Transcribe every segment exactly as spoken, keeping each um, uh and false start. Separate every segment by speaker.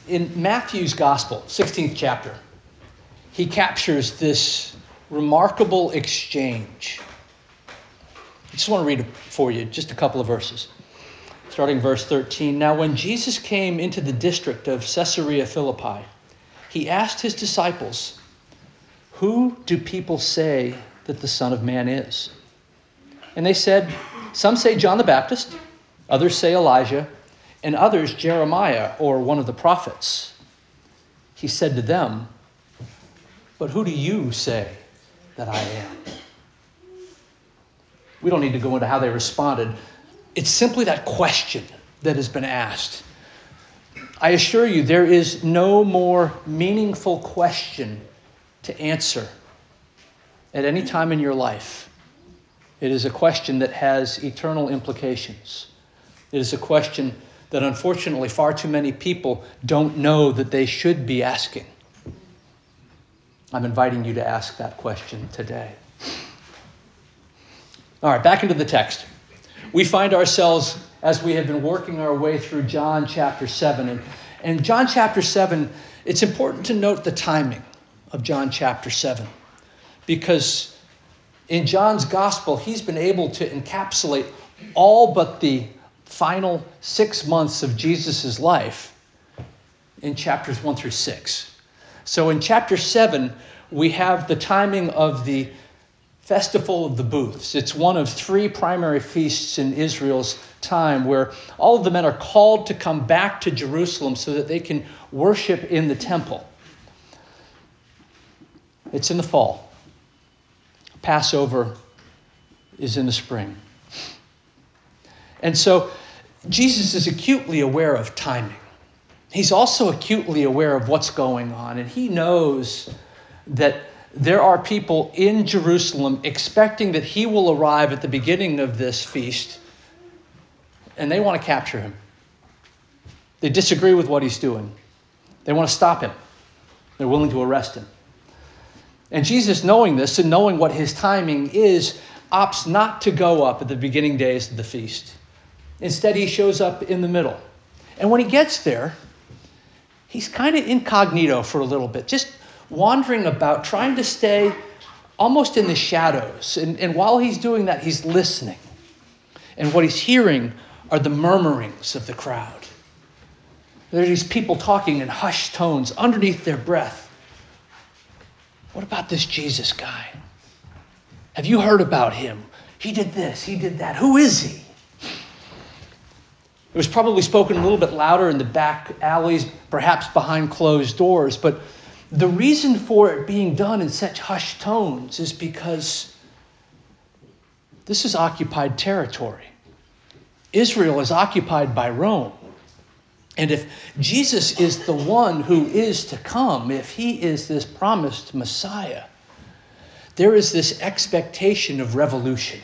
Speaker 1: In Matthew's Gospel, sixteenth chapter, he captures this remarkable exchange. I just want to read it for you, just a couple of verses. Starting verse thirteen. Now when Jesus came into the district of Caesarea Philippi, he asked his disciples, "Who do people say that the Son of Man is?" And they said, "Some say John the Baptist, others say Elijah, and others Jeremiah or one of the prophets." He said to them, "But who do you say that I am?" We don't need to go into how they responded. It's simply that question that has been asked. I assure you, there is no more meaningful question to answer at any time in your life. It is a question that has eternal implications. It is a question that unfortunately far too many people don't know that they should be asking. I'm inviting you to ask that question today. All right, back into the text. We find ourselves, as we have been working our way through John chapter seven. And, and John chapter seven, it's important to note the timing of John chapter seven. Because in John's gospel, he's been able to encapsulate all but the final six months of Jesus' life in chapters one through six. So in chapter seven, we have the timing of the Festival of the Booths. It's one of three primary feasts in Israel's time where all of the men are called to come back to Jerusalem so that they can worship in the temple. It's in the fall. Passover is in the spring. And so Jesus is acutely aware of timing. He's also acutely aware of what's going on, and he knows that there are people in Jerusalem expecting that he will arrive at the beginning of this feast, and they want to capture him. They disagree with what he's doing. They want to stop him. They're willing to arrest him. And Jesus, knowing this and knowing what his timing is, opts not to go up at the beginning days of the feast. Instead, he shows up in the middle. And when he gets there, he's kind of incognito for a little bit, just wandering about, trying to stay almost in the shadows. And, and while he's doing that, he's listening. And what he's hearing are the murmurings of the crowd. There are these people talking in hushed tones underneath their breath. What about this Jesus guy? Have you heard about him? He did this, he did that. Who is he? It was probably spoken a little bit louder in the back alleys, perhaps behind closed doors, but the reason for it being done in such hushed tones is because this is occupied territory. Israel is occupied by Rome. And if Jesus is the one who is to come, if he is this promised Messiah, there is this expectation of revolution.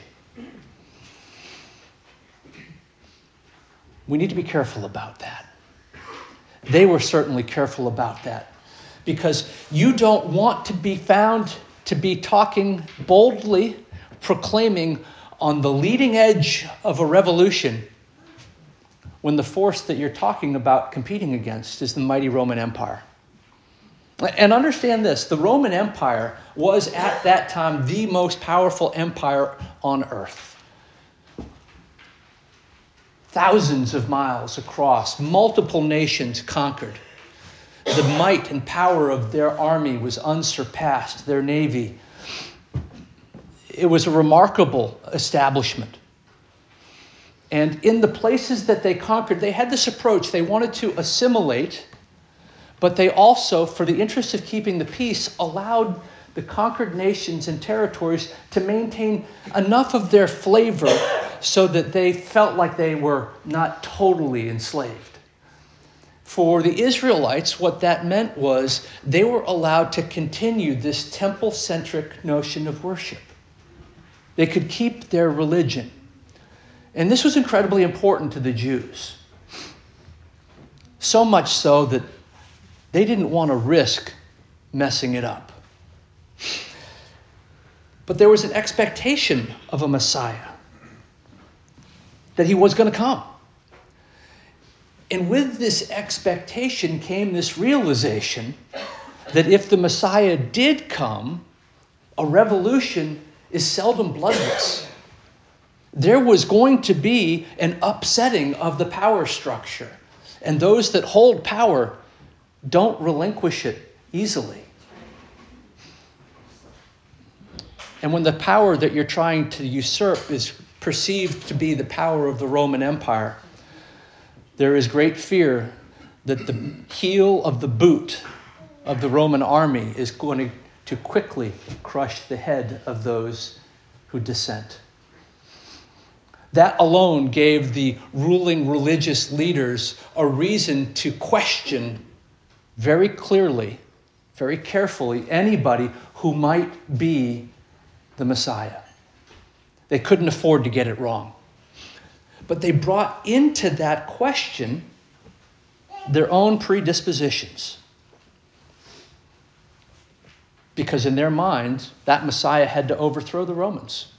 Speaker 1: We need to be careful about that. They were certainly careful about that, because you don't want to be found to be talking boldly, proclaiming on the leading edge of a revolution when the force that you're talking about competing against is the mighty Roman Empire. And understand this, the Roman Empire was at that time the most powerful empire on earth. Thousands of miles across, multiple nations conquered. The might and power of their army was unsurpassed, their navy. It was a remarkable establishment. And in the places that they conquered, they had this approach. They wanted to assimilate, but they also, for the interest of keeping the peace, allowed the conquered nations and territories to maintain enough of their flavor so that they felt like they were not totally enslaved. For the Israelites, what that meant was they were allowed to continue this temple-centric notion of worship. They could keep their religion. And this was incredibly important to the Jews. So much so that they didn't want to risk messing it up. But there was an expectation of a Messiah, that he was going to come. And with this expectation came this realization that if the Messiah did come, a revolution is seldom bloodless. There was going to be an upsetting of the power structure. And those that hold power don't relinquish it easily. And when the power that you're trying to usurp is perceived to be the power of the Roman Empire, there is great fear that the heel of the boot of the Roman army is going to quickly crush the head of those who dissent. That alone gave the ruling religious leaders a reason to question very clearly, very carefully, anybody who might be the Messiah. They couldn't afford to get it wrong. But they brought into that question their own predispositions. Because in their minds, that Messiah had to overthrow the Romans.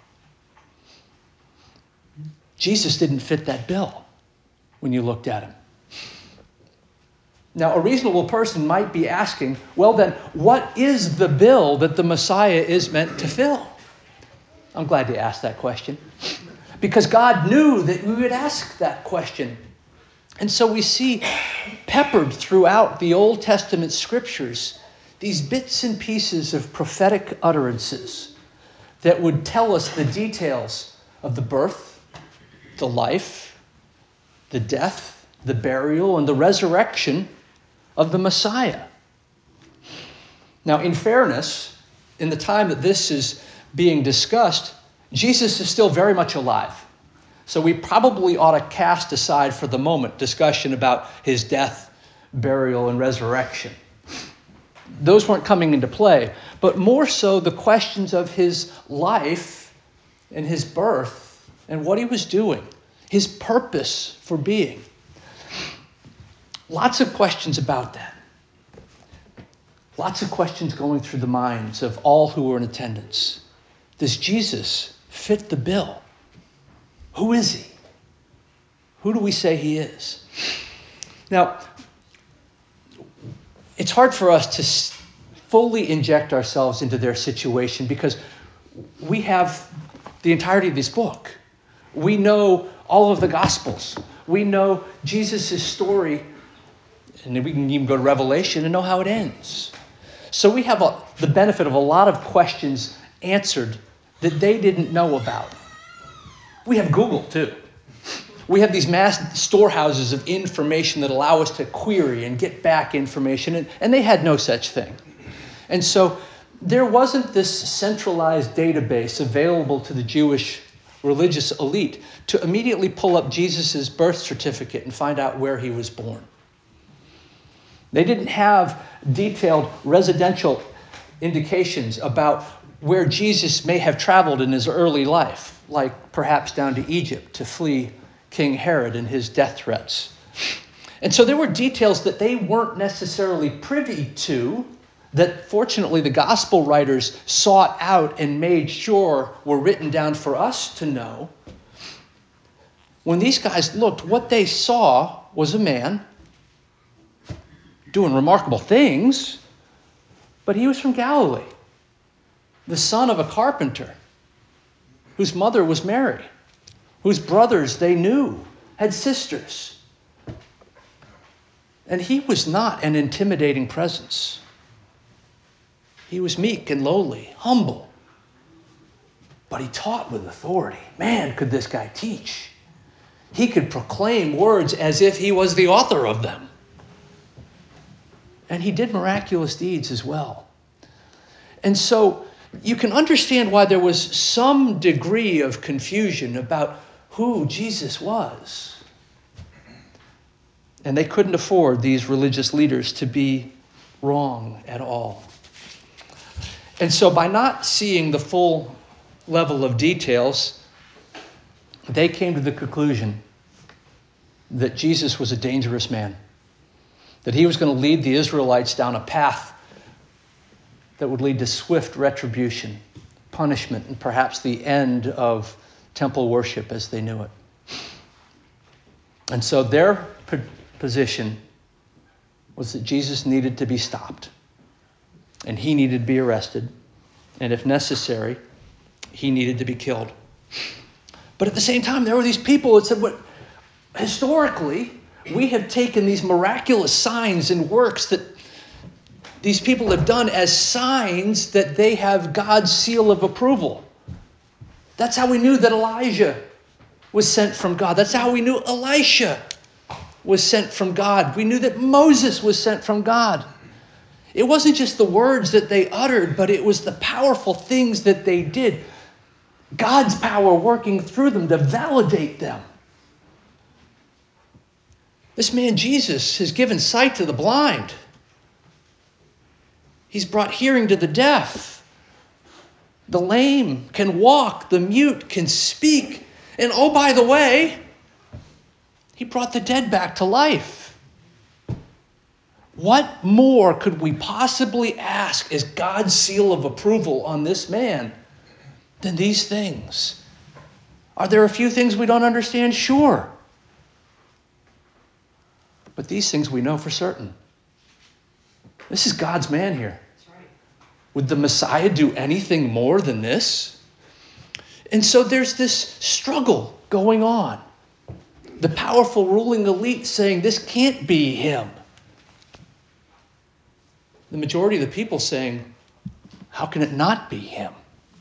Speaker 1: Jesus didn't fit that bill when you looked at him. Now, a reasonable person might be asking, well then, what is the bill that the Messiah is meant to fill? I'm glad you asked that question. Because God knew that we would ask that question. And so we see peppered throughout the Old Testament scriptures these bits and pieces of prophetic utterances that would tell us the details of the birth, the life, the death, the burial, and the resurrection of the Messiah. Now, in fairness, in the time that this is being discussed, Jesus is still very much alive. So we probably ought to cast aside for the moment discussion about his death, burial, and resurrection. Those weren't coming into play, but more so the questions of his life and his birth and what he was doing, his purpose for being. Lots of questions about that. Lots of questions going through the minds of all who were in attendance. Does Jesus fit the bill? Who is he? Who do we say he is? Now, it's hard for us to fully inject ourselves into their situation because we have the entirety of this book. We know all of the Gospels. We know Jesus' story, and then we can even go to Revelation and know how it ends. So we have a, the benefit of a lot of questions answered that they didn't know about. We have Google, too. We have these mass storehouses of information that allow us to query and get back information, and, and they had no such thing. And so there wasn't this centralized database available to the Jewish religious elite to immediately pull up Jesus' birth certificate and find out where he was born. They didn't have detailed residential indications about where Jesus may have traveled in his early life, like perhaps down to Egypt to flee King Herod and his death threats. And so there were details that they weren't necessarily privy to that fortunately the gospel writers sought out and made sure were written down for us to know. When these guys looked, what they saw was a man doing remarkable things, but he was from Galilee, the son of a carpenter, whose mother was Mary, whose brothers they knew had sisters. And he was not an intimidating presence. He was meek and lowly, humble. But he taught with authority. Man, could this guy teach. He could proclaim words as if he was the author of them. And he did miraculous deeds as well. And so you can understand why there was some degree of confusion about who Jesus was. And they couldn't afford, these religious leaders, to be wrong at all. And so by not seeing the full level of details, they came to the conclusion that Jesus was a dangerous man, that he was going to lead the Israelites down a path that would lead to swift retribution, punishment, and perhaps the end of temple worship as they knew it. And so their p- position was that Jesus needed to be stopped, and he needed to be arrested, and if necessary, he needed to be killed. But at the same time, there were these people that said, "What? Historically, we have taken these miraculous signs and works that these people have done as signs that they have God's seal of approval." That's how we knew that Elijah was sent from God. That's how we knew Elisha was sent from God. We knew that Moses was sent from God. It wasn't just the words that they uttered, but it was the powerful things that they did. God's power working through them to validate them. This man Jesus has given sight to the blind. He's brought hearing to the deaf. The lame can walk. The mute can speak. And oh, by the way, he brought the dead back to life. What more could we possibly ask as God's seal of approval on this man than these things? Are there a few things we don't understand? Sure. But these things we know for certain. This is God's man here. That's right. Would the Messiah do anything more than this? And so there's this struggle going on. The powerful ruling elite saying this can't be him. The majority of the people saying, how can it not be him?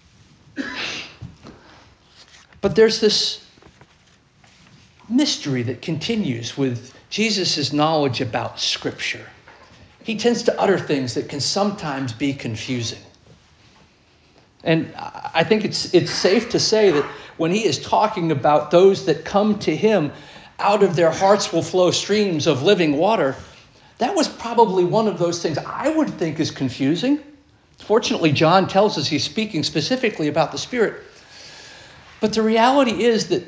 Speaker 1: But there's this mystery that continues with Jesus' knowledge about Scripture. He tends to utter things that can sometimes be confusing. And I think it's it's safe to say that when he is talking about those that come to him, out of their hearts will flow streams of living water, that was probably one of those things I would think is confusing. Fortunately, John tells us he's speaking specifically about the Spirit. But the reality is that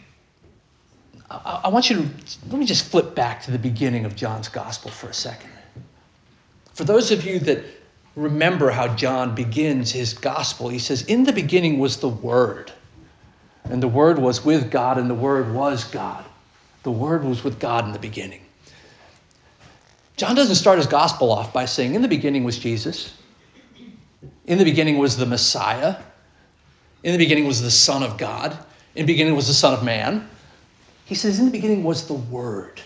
Speaker 1: I, I want you to, let me just flip back to the beginning of John's gospel for a second. For those of you that remember how John begins his gospel, he says, in the beginning was the Word, and the Word was with God, and the Word was God. The Word was with God in the beginning. John doesn't start his gospel off by saying, in the beginning was Jesus. In the beginning was the Messiah. In the beginning was the Son of God. In the beginning was the Son of Man. He says, in the beginning was the Word.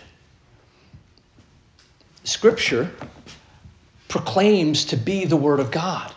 Speaker 1: Scripture proclaims to be the Word of God.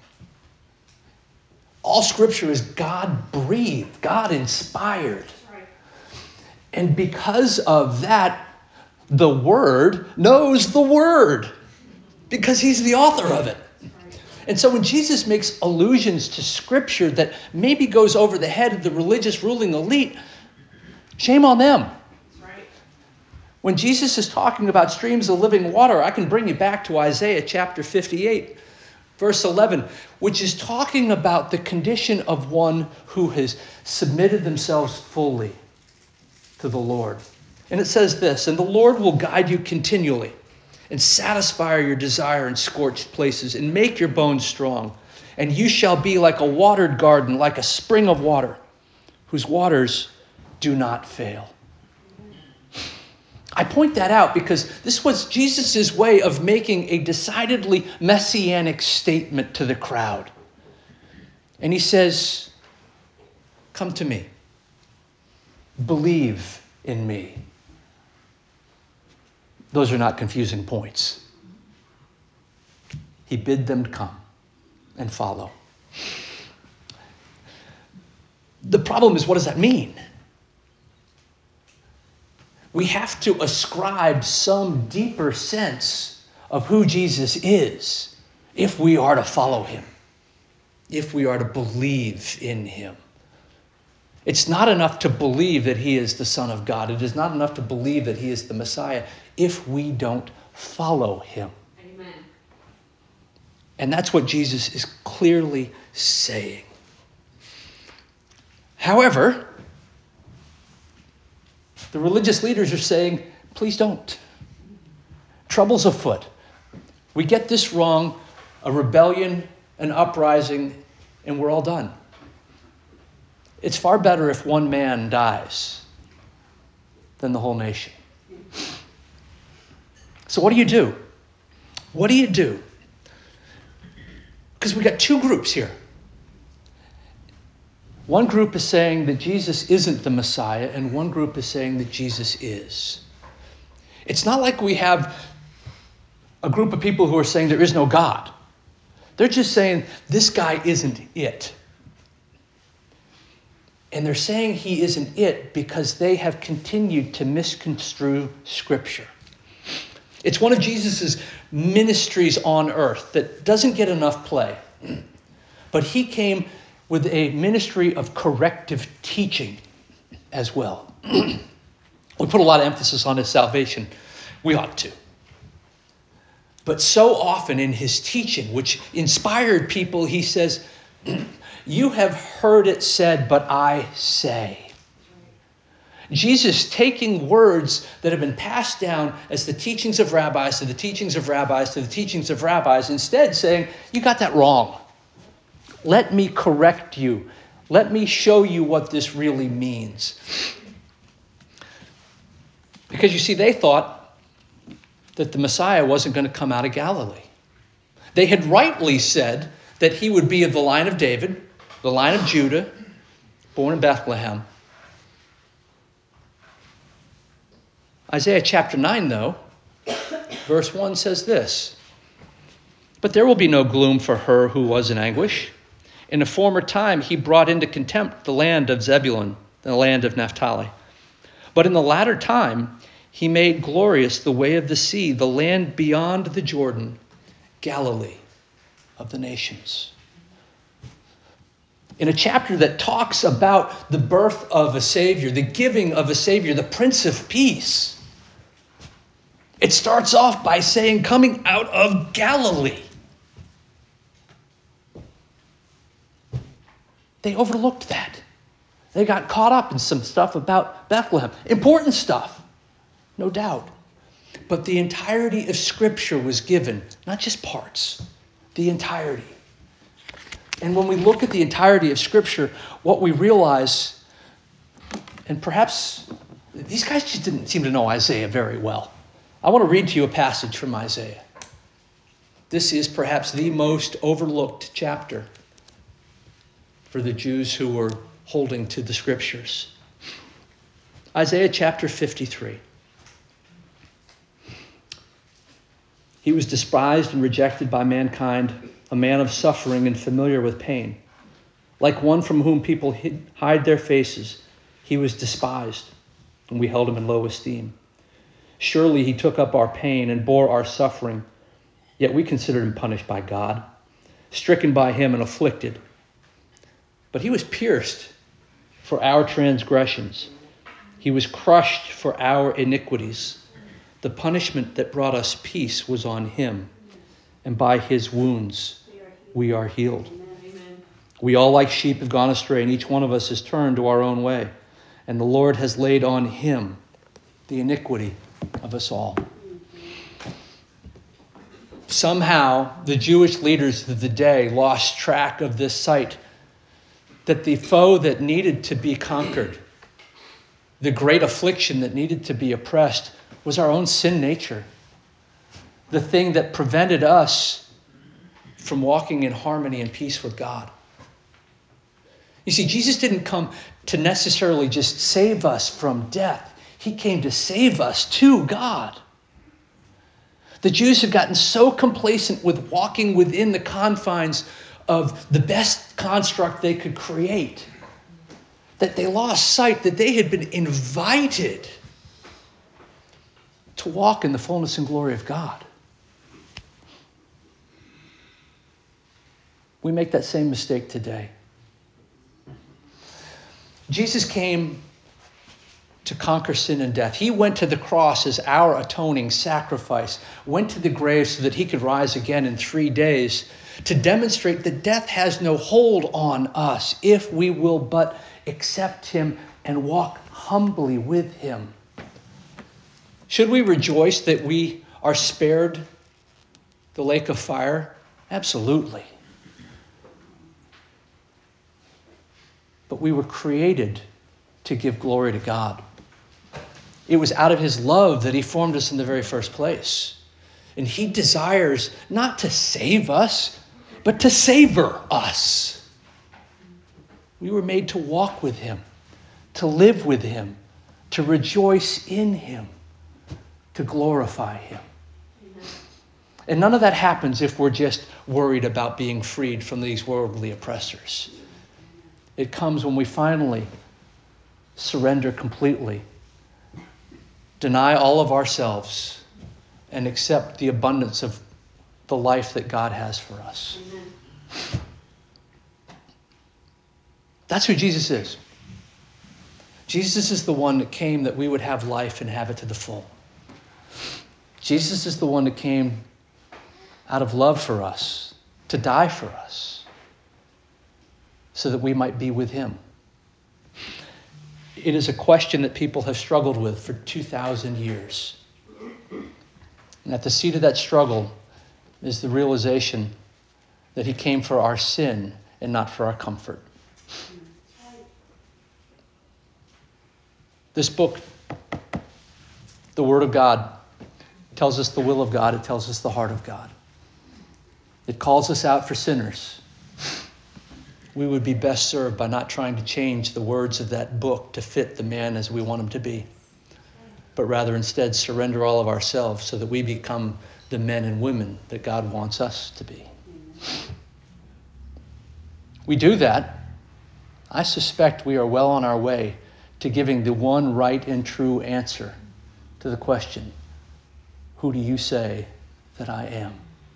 Speaker 1: All Scripture is God-breathed, God-inspired. And because of that, the Word knows the Word because he's the author of it. And so when Jesus makes allusions to Scripture that maybe goes over the head of the religious ruling elite, shame on them. When Jesus is talking about streams of living water, I can bring you back to Isaiah chapter fifty-eight, verse eleven, which is talking about the condition of one who has submitted themselves fully to the Lord. And it says this, and the Lord will guide you continually and satisfy your desire in scorched places and make your bones strong. And you shall be like a watered garden, like a spring of water, whose waters do not fail. I point that out because this was Jesus' way of making a decidedly messianic statement to the crowd. And he says, come to me. Believe in me. Those are not confusing points. He bid them come and follow. The problem is, what does that mean? We have to ascribe some deeper sense of who Jesus is if we are to follow him, if we are to believe in him. It's not enough to believe that he is the Son of God. It is not enough to believe that he is the Messiah if we don't follow him.
Speaker 2: Amen.
Speaker 1: And that's what Jesus is clearly saying. However, the religious leaders are saying, please don't. Trouble's afoot. We get this wrong, a rebellion, an uprising, and we're all done. It's far better if one man dies than the whole nation. So what do you do? What do you do? Because we got two groups here. One group is saying that Jesus isn't the Messiah, and one group is saying that Jesus is. It's not like we have a group of people who are saying there is no God. They're just saying this guy isn't it. And they're saying he isn't it because they have continued to misconstrue Scripture. It's one of Jesus' ministries on earth that doesn't get enough play. But he came with a ministry of corrective teaching as well. We put a lot of emphasis on his salvation. We ought to. But so often in his teaching, which inspired people, he says, you have heard it said, but I say. Jesus taking words that have been passed down as the teachings of rabbis to the teachings of rabbis to the teachings of rabbis, instead saying, you got that wrong. Let me correct you. Let me show you what this really means. Because you see, they thought that the Messiah wasn't going to come out of Galilee. They had rightly said that he would be of the line of David, the line of Judah, born in Bethlehem. Isaiah chapter nine, though, verse one says this, but there will be no gloom for her who was in anguish. In a former time, he brought into contempt the land of Zebulun, the land of Naphtali. But in the latter time, he made glorious the way of the sea, the land beyond the Jordan, Galilee of the nations. In a chapter that talks about the birth of a Savior, the giving of a Savior, the Prince of Peace, it starts off by saying, coming out of Galilee. They overlooked that. They got caught up in some stuff about Bethlehem. Important stuff, no doubt. But the entirety of Scripture was given, not just parts, the entirety. And when we look at the entirety of Scripture, what we realize, and perhaps these guys just didn't seem to know Isaiah very well. I want to read to you a passage from Isaiah. This is perhaps the most overlooked chapter for the Jews who were holding to the Scriptures. Isaiah chapter fifty-three. He was despised and rejected by mankind, a man of suffering and familiar with pain. Like one from whom people hide their faces, he was despised, and we held him in low esteem. Surely he took up our pain and bore our suffering, yet we considered him punished by God, stricken by him and afflicted. But he was pierced for our transgressions. He was crushed for our iniquities. The punishment that brought us peace was on him, and by his wounds we are healed. Amen. We all like sheep have gone astray, and each one of us has turned to our own way. And the Lord has laid on him the iniquity of us all. Somehow, the Jewish leaders of the day lost track of this sight, that the foe that needed to be conquered, the great affliction that needed to be oppressed, was our own sin nature. The thing that prevented us from walking in harmony and peace with God. You see, Jesus didn't come to necessarily just save us from death. He came to save us to God. The Jews had gotten so complacent with walking within the confines of the best construct they could create that they lost sight that they had been invited to walk in the fullness and glory of God. We make that same mistake today. Jesus came to conquer sin and death. He went to the cross as our atoning sacrifice, went to the grave so that he could rise again in three days to demonstrate that death has no hold on us if we will but accept him and walk humbly with him. Should we rejoice that we are spared the lake of fire? Absolutely. But we were created to give glory to God. It was out of his love that he formed us in the very first place. And he desires not to save us, but to savor us. We were made to walk with him, to live with him, to rejoice in him, to glorify him. And none of that happens if we're just worried about being freed from these worldly oppressors. It comes when we finally surrender completely, deny all of ourselves, and accept the abundance of the life that God has for us. Amen. That's who Jesus is. Jesus is the one that came that we would have life and have it to the full. Jesus is the one that came out of love for us, to die for us, so that we might be with him. It is a question that people have struggled with for two thousand years. And at the seat of that struggle is the realization that he came for our sin and not for our comfort. This book, the Word of God, tells us the will of God. It tells us the heart of God. It calls us out for sinners. We would be best served by not trying to change the words of that book to fit the man as we want him to be, but rather instead surrender all of ourselves so that we become the men and women that God wants us to be. We do that. I suspect we are well on our way to giving the one right and true answer to the question, who do you say that I am?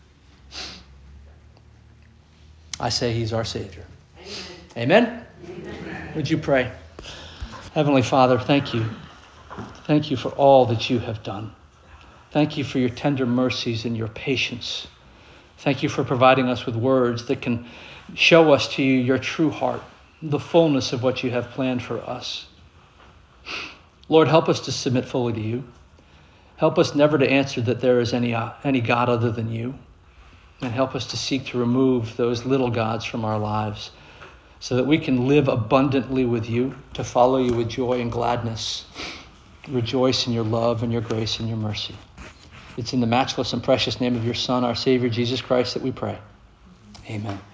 Speaker 1: I say he's our Savior. Amen? Amen? Would you pray? Heavenly Father, thank you. Thank you for all that you have done. Thank you for your tender mercies and your patience. Thank you for providing us with words that can show us to you your true heart, the fullness of what you have planned for us. Lord, help us to submit fully to you. Help us never to answer that there is any, uh, any God other than you. And help us to seek to remove those little gods from our lives so that we can live abundantly with you, to follow you with joy and gladness, rejoice in your love and your grace and your mercy. It's in the matchless and precious name of your Son, our Savior, Jesus Christ, that we pray. Amen.